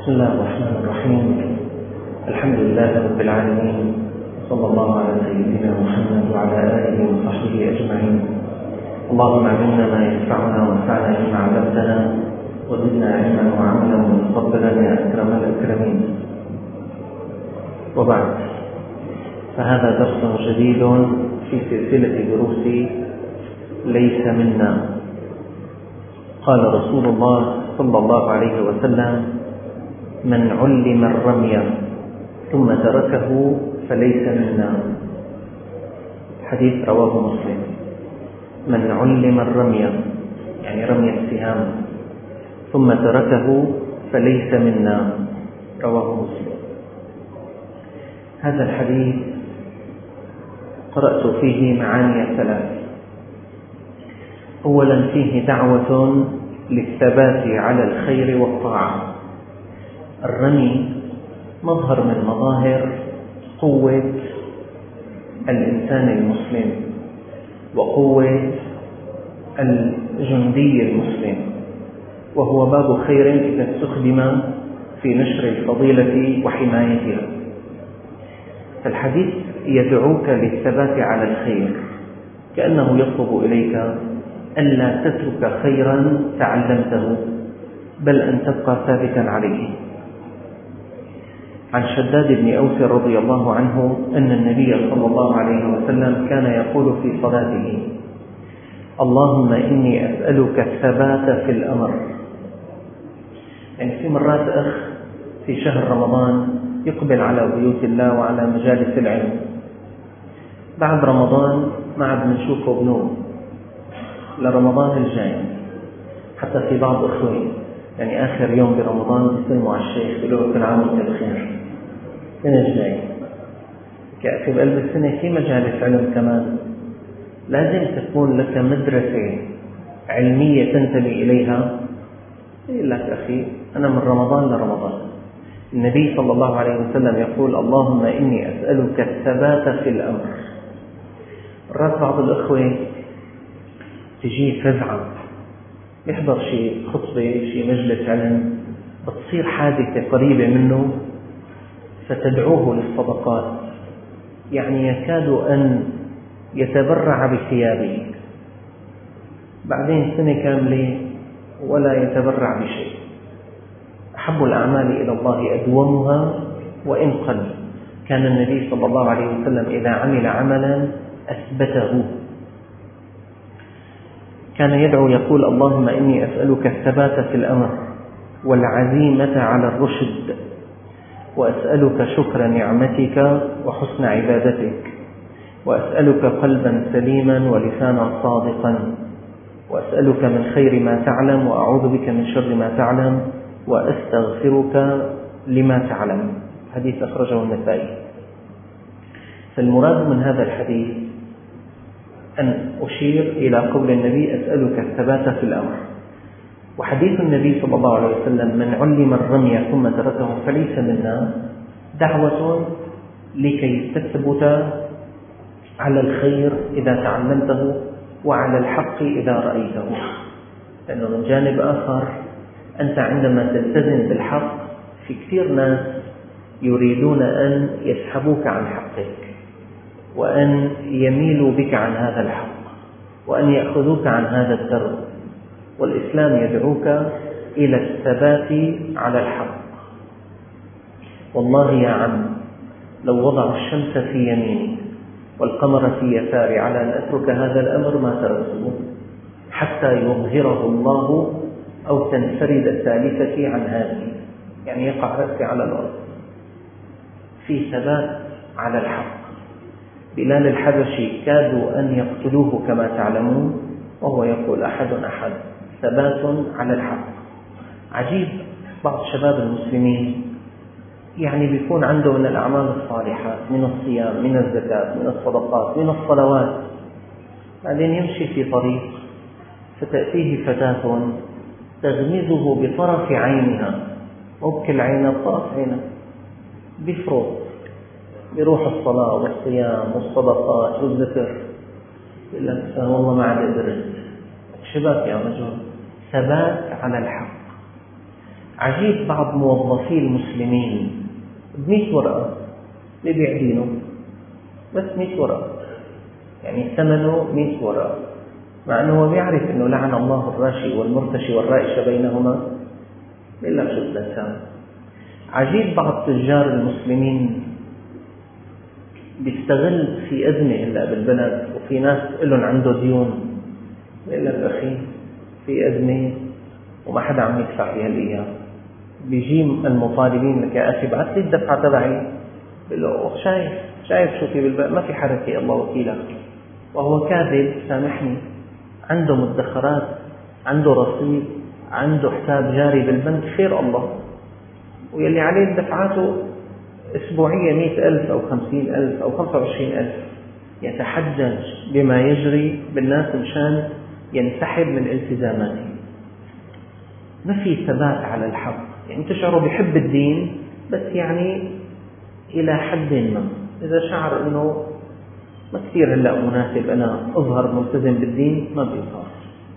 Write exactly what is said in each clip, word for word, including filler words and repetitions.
بسم الله الرحمن الرحيم. الحمد لله رب العالمين، صلى الله على سيدنا محمد وعلى آله وصحبه أجمعين. اللهم علمنا ما ينفعنا وانفعنا بما علمتنا وزدنا علما وعملا وتقبلا يا أكرم الأكرمين. وبعد، فهذا درس جديد في سلسلة دروس ليس منا. قال رسول الله صلى الله عليه وسلم: من علم الرمي ثم تركه فليس منا. حديث رواه مسلم. من علم الرمي يعني رمي السهام ثم تركه فليس منا، رواه مسلم. هذا الحديث قرأت فيه معاني ثلاث. أولا، فيه دعوة للثبات على الخير والطاعة. الرمي مظهر من مظاهر قوة الإنسان المسلم وقوة الجندي المسلم، وهو باب خير إذا استخدم في نشر الفضيلة وحمايتها. فالحديث يدعوك للثبات على الخير، كأنه يطلب إليك ألا تترك خيرا تعلمته، بل أن تبقى ثابتا عليه. عن شداد بن أوس رضي الله عنه أن النبي صلى الله عليه وسلم كان يقول في صلاته: اللهم إني أسألك الثبات في الأمر. يعني في مرات أخ في شهر رمضان يقبل على بيوت الله وعلى مجالس العلم، بعد رمضان ما عاد بنشوفه بنوم لرمضان الجاي. حتى في بعض أخوي يعني آخر يوم برمضان بيسلموا على الشيخ بيقولوا كل عام وأنت بخير، السنة الجاية. في بقلب السنة في مجالس علم كمان، لازم تكون لك مدرسة علمية تنتمي إليها. يقول لك أخي أنا من رمضان لرمضان. النبي صلى الله عليه وسلم يقول: اللهم إني أسألك الثبات في الأمر. مرات بعض الأخوة تجي فزعة، يحضر شيء خطبة شيء مجلس علم، بتصير حادثة قريبة منه فتدعوه للصدقات، يعني يكاد أن يتبرع بثيابه، بعدين سنة كاملة ولا يتبرع بشيء. أحب الأعمال إلى الله أدومها وإن قل. كان النبي صلى الله عليه وسلم إذا عمل عملا أثبته. كان يدعو يقول: اللهم إني أسألك الثبات في الأمر والعزيمة على الرشد، وأسألك شكر نعمتك وحسن عبادتك، وأسألك قلبا سليما ولسانا صادقا، وأسألك من خير ما تعلم وأعوذ بك من شر ما تعلم، وأستغفرك لما تعلم. حديث أخرجه النسائي. فالمراد من هذا الحديث أن أشير إلى قول النبي: أسألك الثبات في الأمر. وحديث النبي صلى الله عليه وسلم: من علم الرمي ثم تركه فليس منا، دعوة لكي تثبت على الخير إذا تعلمته وعلى الحق إذا رأيته. لأنه من جانب آخر أنت عندما تلتزم بالحق في كثير ناس يريدون أن يسحبوك عن حقك، وأن يميلوا بك عن هذا الحق، وأن يأخذوك عن هذا الدرب. والإسلام يدعوك إلى الثبات على الحق. والله يا عم لو وضعوا الشمس في يميني والقمر في يساري على أن أترك هذا الأمر ما تركته حتى يظهره الله أو تنفرد الثالثة عن هذه، يعني يقع رأسي على الأرض. في ثبات على الحق. بلال الحبشي كادوا أن يقتلوه كما تعلمون وهو يقول: أحد أحد، ثبات على الحق. عجيب، بعض شباب المسلمين يعني بيكون عنده من الأعمال الصالحات، من الصيام، من الزكاة، من الصدقات، من الصلوات، بعدين يمشي في طريق فتأتيه فتاة تغمزه بطرف عينها، وبكل عينها بطرف عينها، بفرط بروح الصلاة والصيام والصدقات والذكر. يقول لك والله ما عاد قدرت. شباب يا رجل، ثبات على الحق. عجيب بعض موظفي المسلمين بمئة ورقة بيبيع دينه، بس مئة ورقة، يعني ثمنه مئة ورقة، مع أنه هو بيعرف أنه لعن الله الراشي والمرتشي والرائش بينهما إلا شو الإنسان. عجيب بعض تجار المسلمين بيستغل في أزمة إلا بالبلد، وفي ناس لهم عنده ديون، بيقول لك أخي في أزمة وما حدا عم يدفع فيها الأيام، بيجي المطالبين لك يا أخي بعث لي الدفعة تبعي، بيقول له شايف شايف شو في بالبلد، ما في حركة الله وكيلك، وهو كاذب. سامحني، عنده مدخرات، عنده رصيد، عنده حساب جاري بالبنك، خير الله، ويلي عليه دفعاته أسبوعية مئة ألف أو خمسين ألف أو خمسة وعشرين ألف، يتحجج بما يجري بالناس مشان ينسحب من التزاماته. ما في ثبات على الحق، يعني تشعره بيحب الدين بس يعني إلى حد ما، إذا شعر أنه ما كثير هلأ مناسب أنا أظهر ملتزم بالدين ما بيظهر.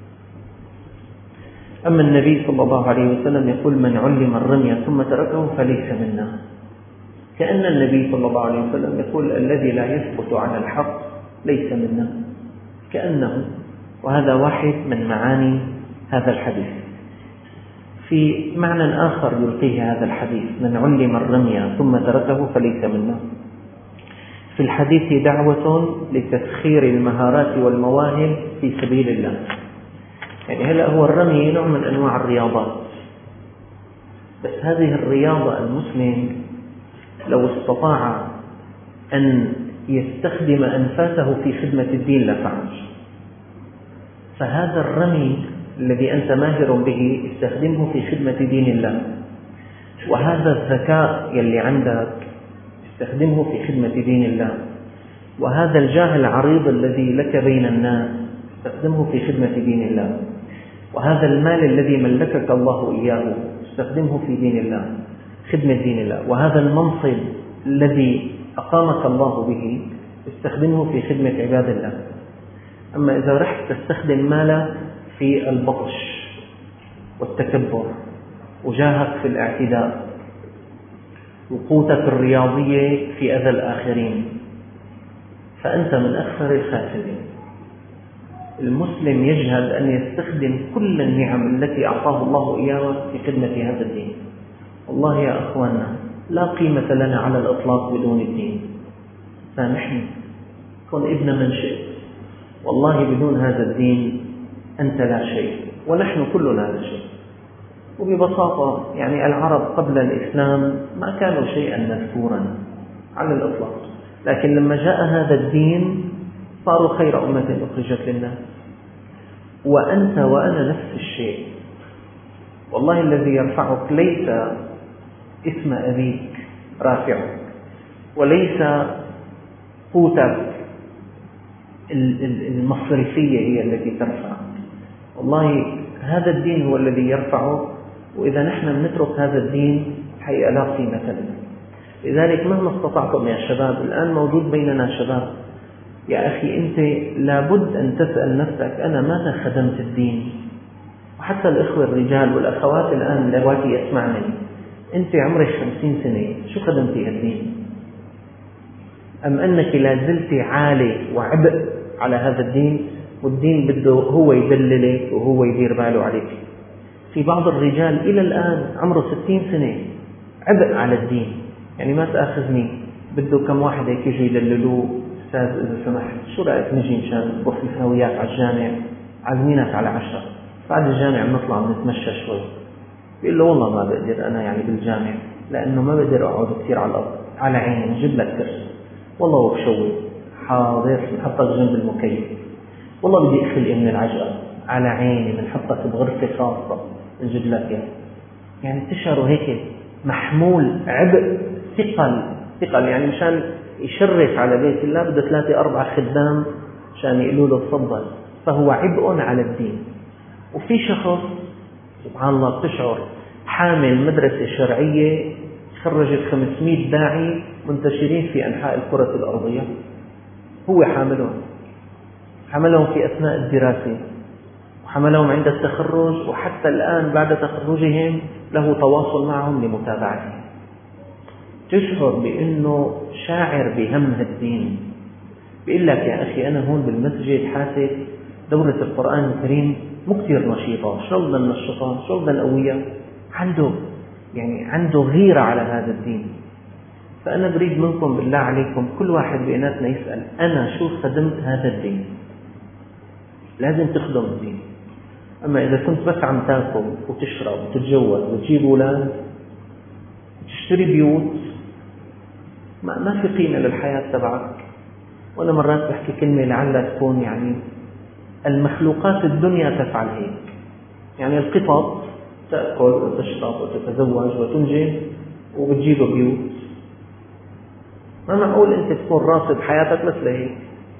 أما النبي صلى الله عليه وسلم يقول من علم الرمي ثم تركه فليس منا، كأن النبي صلى الله عليه وسلم يقول الذي لا يثبت على الحق ليس منا، كأنه، وهذا واحد من معاني هذا الحديث. في معنى آخر يلقيه هذا الحديث من علم الرمي ثم تركه فليس منا، في الحديث دعوة لتسخير المهارات والمواهب في سبيل الله. يعني هلأ هو الرمي نوع من أنواع الرياضات، بس هذه الرياضة المسلم لو استطاع أن يستخدم أنفاسه في خدمة الدين لفعل. فهذا الرمي الذي أنت ماهر به استخدمه في خدمة دين الله، وهذا الذكاء يلي عندك استخدمه في خدمة دين الله، وهذا الجاه العريض الذي لك بين الناس استخدمه في خدمة دين الله، وهذا المال الذي ملكك الله إياه استخدمه في دين الله، خدمة دين الله، وهذا المنصب الذي أقامك الله به استخدمه في خدمة عباد الله. أما إذا رحت تستخدم مالك في البطش والتكبر، وجاهك في الاعتداء، وقوتك الرياضية في أذى الآخرين، فأنت من أخسر الخاسرين. المسلم يجهد أن يستخدم كل النعم التي أعطاه الله إياها في خدمة هذا الدين. والله يا أخواننا لا قيمة لنا على الإطلاق بدون الدين، سامحني، كن ابن من شئت، والله بدون هذا الدين أنت لا شيء، ونحن كلنا لا شيء. وببساطة يعني العرب قبل الإسلام ما كانوا شيئا مذكورا على الإطلاق، لكن لما جاء هذا الدين صاروا خير أمة أخرجت للناس. وأنت وأنا نفس الشيء، والله الذي يرفعك ليس اسم أبيك رافعك، وليس قوتك المصرفية هي التي ترفعك، والله هذا الدين هو الذي يرفعك. وإذا نحن نترك هذا الدين حقيقة لا قيمة لنا. لذلك مهما استطعتم يا شباب، الآن موجود بيننا شباب، يا أخي أنت لابد أن تسأل نفسك أنا ماذا خدمت الدين؟ وحتى الإخوة الرجال والأخوات الآن اللواتي يسمعني، أنت عمرك خمسين سنة شو خدمتي الدين؟ أم أنك لازلت عالي وعبء على هذا الدين، والدين بده هو يدللك وهو يدير باله عليك؟ في بعض الرجال إلى الآن عمره ستين سنة عبء على الدين، يعني ما تأخذني بده كم واحد هيك يجوا يدللوه، أستاذ إذا سمحت شو رأيك نجي مشان نروح نسويات على الجامع، عازمينك على عشرة، بعد الجامع بنطلع بنتمشى شوي. بيقول له والله ما بقدر أنا يعني بالجامع، لأنه ما بقدر أقعد كثير على الأرض، على عيني نجيب لك كرسي، والله وبشوي حاضر بنحطك جنب المكيف، والله بدي أخلق من العجقة، على عيني بنحطك بغرفة خاصة نجيب لك يعني. يعني تشعروا هيك محمول عبء ثقل ثقل، يعني مشان يشرف على بيت الله بده ثلاثة أربعة خدام مشان يقولوا له تفضل، فهو عبء على الدين. وفي شخص سبحان الله بتشعر حامل مدرسة شرعية خرجت خمسمئة داعي منتشرين في أنحاء الكرة الأرضية، هو حاملهم حملهم في أثناء الدراسة، وحملهم عند التخرج، وحتى الآن بعد تخرجهم له تواصل معهم لمتابعته، تشعر بأنه شاعر بهم الدين. بيقول لك يا أخي أنا هون بالمسجد حاسس دورة القرآن الكريم مو كثير نشيطة، شو بدنا ننشطها، شو بدنا نقويها. عنده يعني عنده غيرة على هذا الدين. فأنا بريد منكم بالله عليكم كل واحد بيناتنا يسأل أنا شو خدمت هذا الدين. لازم تخدم الدين. أما إذا كنت بس عم تاكل وتشرب وتتجوز وتجيب أولاد وتشتري بيوت، ما, ما في قيمة للحياة تبعك. وأنا مرات بحكي كلمة لعلها تكون يعني المخلوقات الدنيا تفعل هيك. يعني القطط تأكل وتشرب وتتزوج وتنجب وبتجيب بيوت. ما معقول أنت تكون راصد حياتك بس لهيك.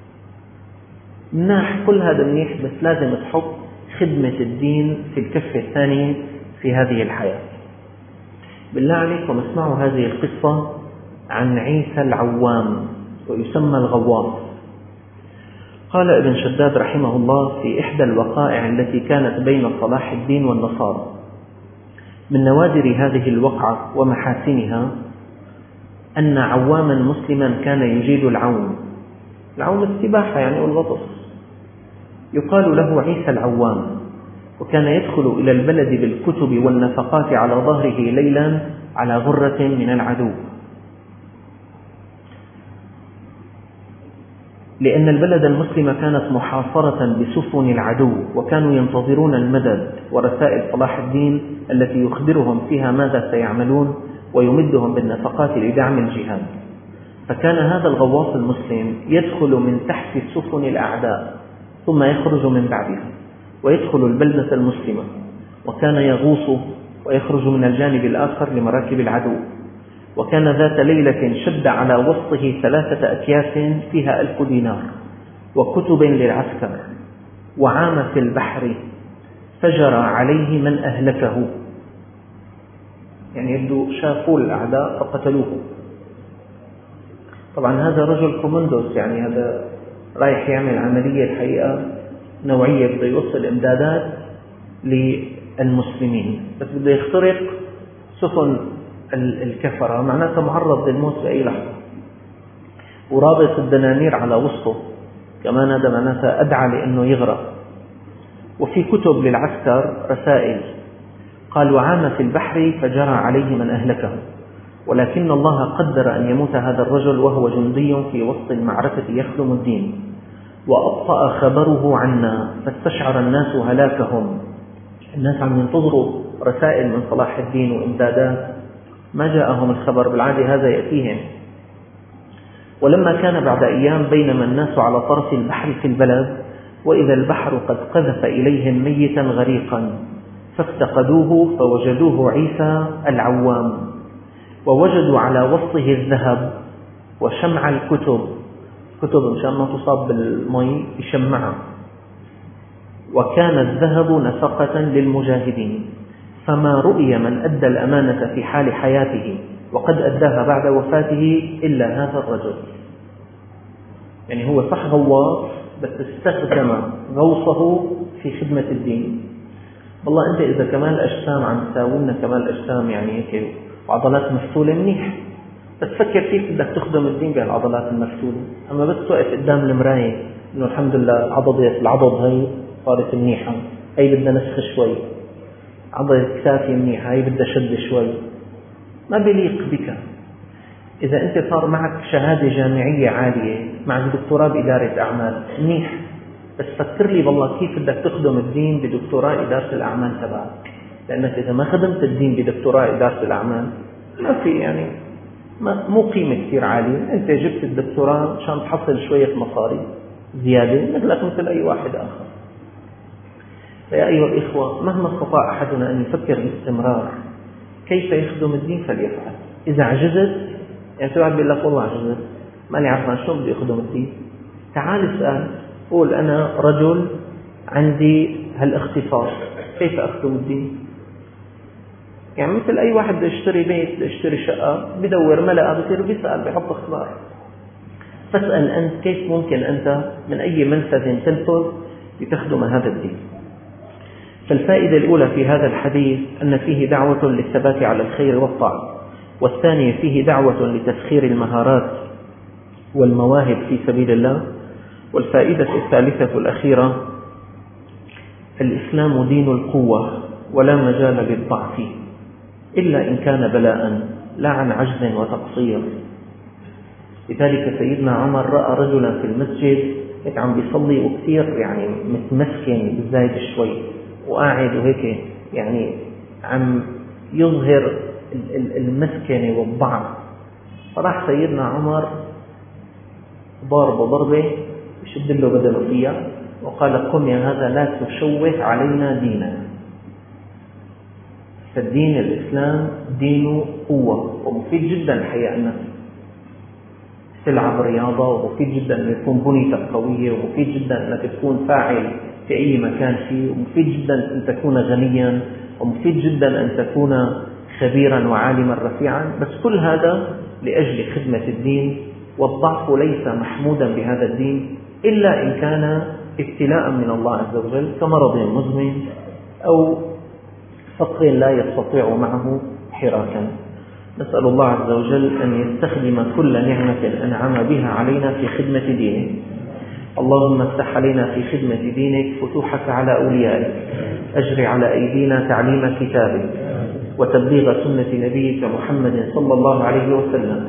مناح، كل هذا منيح، بس لازم تحط خدمة الدين في الكفة الثانية في هذه الحياة. بالله عليكم اسمعوا هذه القصة عن عيسى العوام، ويسمى الغواص. قال ابن شداد رحمه الله في إحدى الوقائع التي كانت بين صلاح الدين والنصارى: من نوادر هذه الوقعة ومحاسنها أن عواما مسلما كان يجيد العوم. العوم السباحة يعني والغطس. يقال له عيسى العوام، وكان يدخل إلى البلد بالكتب والنفقات على ظهره ليلا على غرة من العدو، لأن البلد المسلمة كانت محاصرة بسفن العدو، وكانوا ينتظرون المدد ورسائل صلاح الدين التي يخبرهم فيها ماذا سيعملون ويمدهم بالنفقات لدعم الجهاد. فكان هذا الغواص المسلم يدخل من تحت سفن الأعداء ثم يخرج من بعدها ويدخل البلدة المسلمة، وكان يغوص ويخرج من الجانب الآخر لمراكب العدو. وكان ذات ليلة شد على وسطه ثلاثة أكياس فيها ألف دينار وكتب للعسكر، وعام في البحر فجرى عليه من أهلكه. يعني يبدو شافوا الأعداء فقتلوه. طبعا هذا رجل كومندوس، يعني هذا رايح يعمل عملية الحقيقة نوعية، بده يوصل إمدادات للمسلمين، بس بده يخترق سفن الكفرة، معناته معرض للموت بأي لحظة، ورابط الدنانير على وسطه كمان، هذا معناته أدعى لأنه يغرق. وفي كتب للعسكر رسائل، قال: وعام في البحر فجرى عليه من أهلكه، ولكن الله قدر أن يموت هذا الرجل وهو جندي في وسط المعركة يخدم الدين، وأبطأ خبره عنا فاستشعر الناس هلاكهم. الناس عم ينتظروا رسائل من صلاح الدين وإمدادات، ما جاءهم الخبر، بالعادة هذا يأتيهم. ولما كان بعد أيام بينما الناس على طرف البحر في البلد، وإذا البحر قد قذف إليهم ميتا غريقا، فافتقدوه فوجدوه عيسى العوام، ووجدوا على وسطه الذهب وشمع الكتب، كتب مشان ما تصاب بالمي يشمعها. وكان الذهب نفقة للمجاهدين، فما رؤي من أدى الأمانة في حال حياته وقد أداها بعد وفاته إلا هذا الرجل. يعني هو صح غواص، بس استخدم غوصه في خدمة الدين. والله أنت إذا كمال أجسام عم تساومنا كمال أجسام يعني هيك وعضلات مفتولة منيح، بس فكر كيف بدك تخدم الدين بهالعضلات المفتولة. أما بس توقف قدام المراية إنه الحمد لله عضلة العضد هي صارت منيحة، هي بدها نسخ شوي، عضلة كتافي منيحة، هي بدها شد شوي، ما بيليق بك. إذا أنت صار معك شهادة جامعية عالية، معك دكتوراه بإدارة أعمال منيح، بس فكر لي بالله كيف بدك تخدم الدين بدكتوراه إدارة الأعمال تبعك. لأنك إذا ما خدمت الدين بدكتوراه إدارة الأعمال ما في يعني ما مو قيمة كثير عالية. أنت جبت الدكتوراه عشان تحصل شوية مصاري زيادة مثلك مثل أي واحد آخر. فيا أيها الإخوة، مهما استطاع أحدنا أن يفكر باستمرار كيف يخدم الدين فليفعل. إذا عجزت، يعني سواء بيقول لك والله عجزت ماني عارف شو بدي أخدم الدين، تعال اسأل، قول أنا رجل عندي هالاختصاص، كيف أخدم الدين؟ يعني مثل أي واحد بده يشتري بيت، بده يشتري شقة، بدور ملأ، بصير بيسأل، بيحط اختبار. فاسأل أنت كيف ممكن أنت من أي منفذ تنفذ لتخدم هذا الدين. فالفائدة الأولى في هذا الحديث أن فيه دعوة للثبات على الخير والطاعة، والثانية فيه دعوة لتسخير المهارات والمواهب في سبيل الله، والفائدة الثالثة الأخيرة الإسلام دين القوة ولا مجال للضعف إلا إن كان بلاء لا عن عجز وتقصير. لذلك سيدنا عمر رأى رجلا في المسجد هيك عم بيصلي وكثير يعني متمسكن بالزايد شوي وقاعد وهيك يعني عم يظهر المسكنة والضعف، فراح سيدنا عمر ضاربه ضربة يشد له بدنه فيها وقال قم يا هذا لا تشوه علينا ديننا. فالدين الإسلام دين قوة ومفيد جدا الحقيقة أنك تلعب رياضة، ومفيد جدا أن يكون بنيتك قوية، ومفيد جدا أنك تكون فاعل في أي مكان فيه، ومفيد جدا أن تكون غنيا، ومفيد جدا أن تكون خبيرا وعالما رفيعا، بس كل هذا لأجل خدمة الدين. والضعف ليس محمودا بهذا الدين إلا إن كان ابتلاء من الله عز وجل كمرض مزمن أو فقر لا يستطيع معه حراكا. نسأل الله عز وجل أن يستخدم كل نعمة أنعم بها علينا في خدمة دينه. اللهم افتح علينا في خدمة دينك فتوحك على أوليائك، أجر على أيدينا تعليم كتابك وتبليغ سنة نبيك محمد صلى الله عليه وسلم،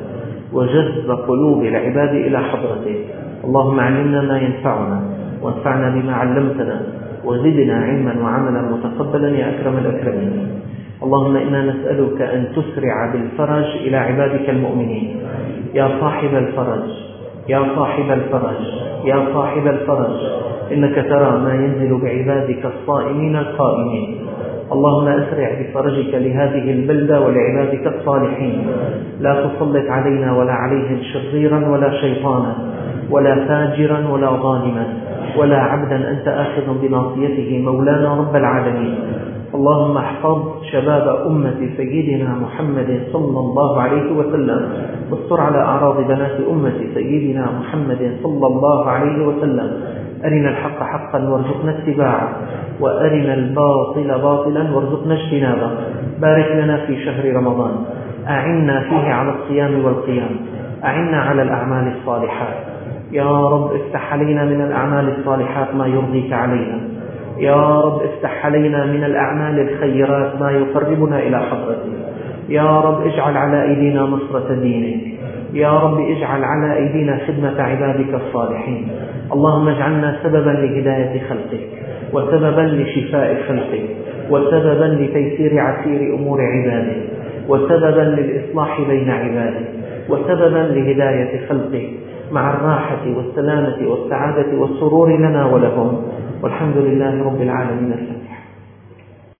وجذب قلوب العباد إلى حضرته. اللهم علمنا ما ينفعنا وانفعنا بما علمتنا وزدنا علما وعملا متقبلا يا أكرم الأكرمين. اللهم إنا نسألك أن تسرع بالفرج إلى عبادك المؤمنين. يا صاحب الفرج يا صاحب الفرج يا صاحب الفرج إنك ترى ما ينزل بعبادك الصائمين القائمين. اللهم أسرع بفرجك لهذه البلدة ولعبادك الصالحين، لا تسلط علينا ولا عليهم شريرا ولا شيطانا ولا فاجرا ولا ظالما ولا عبدا أنت آخذ بناصيته مولانا رب العالمين. اللهم احفظ شباب أمة سيدنا محمد صلى الله عليه وسلم، واستر على أعراض بنات أمة سيدنا محمد صلى الله عليه وسلم. أرنا الحق حقا وارزقنا اتباعه، وأرنا الباطل باطلا وارزقنا اجتنابه. بارك لنا في شهر رمضان، أعنا فيه على الصيام والقيام، أعنا على الأعمال الصالحات. يا رب افتح علينا من الأعمال الصالحات ما يرضيك علينا. يا رب افتح علينا من الأعمال الخيرات ما يقربنا إلى حضرتك. يا رب اجعل على أيدينا نصرة دينك. يا رب اجعل على أيدينا خدمة عبادك الصالحين. اللهم اجعلنا سببا لهداية خلقك، وسببا لشفاء خلقك، وسببا لتيسير عسير أمور عبادك، وسببا للإصلاح بين عبادك، وسببا لهداية خلقك مع الراحة والسلامة والسعادة والسرور لنا ولهم. والحمد لله رب العالمين. الفاتحة.